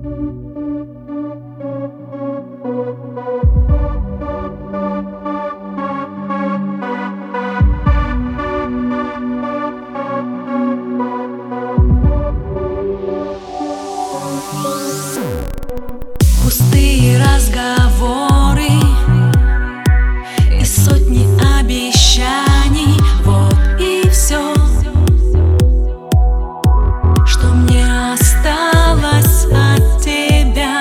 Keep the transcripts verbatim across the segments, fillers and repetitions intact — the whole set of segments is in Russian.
Пустые разговоры и сотни обещаний. Вот и все, что мне осталось от тебя.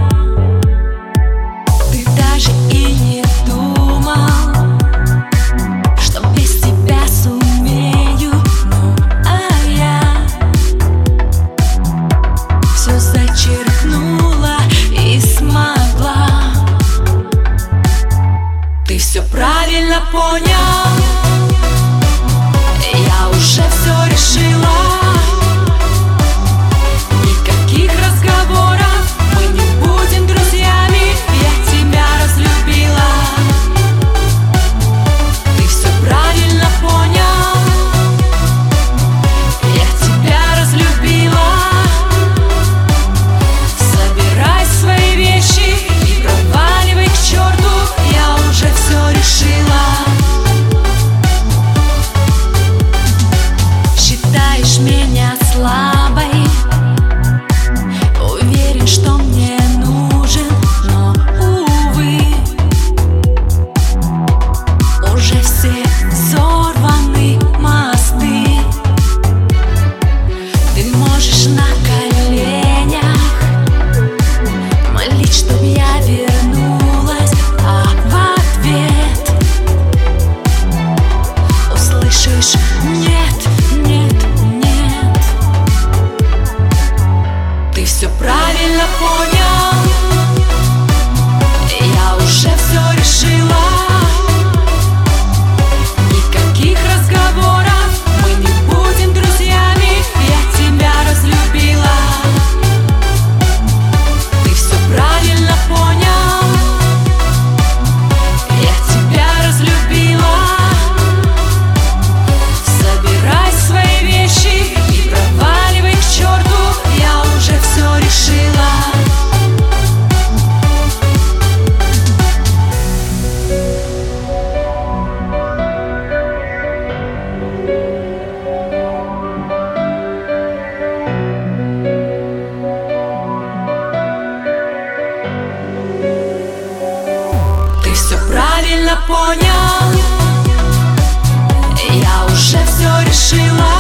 Ты даже и не думал, что без тебя сумею. Ну а я все зачеркнула и смогла. Ты все правильно понял, я уже все решила. Никаких разговоров, мы не будем друзьями. Я тебя разлюбила. Ты все правильно понял, я тебя разлюбила. Собирай свои вещи и проваливай к черту, я уже все решила. Считаешь меня слабой, уверен, что мне нужен, но, увы, уже все взорваны мосты. Ты можешь на коленях молить, чтоб я вернулась, а в ответ услышишь: нет, нет, нет. Ты все правильно понял, я уже все решила. Никаких разговоров, мы не будем друзьями. Я тебя разлюбила. Ты все правильно понял, я тебя разлюбила. Собирай свои вещи и проваливай к черту, я уже все решила. Ты все правильно понял, я уже все решила.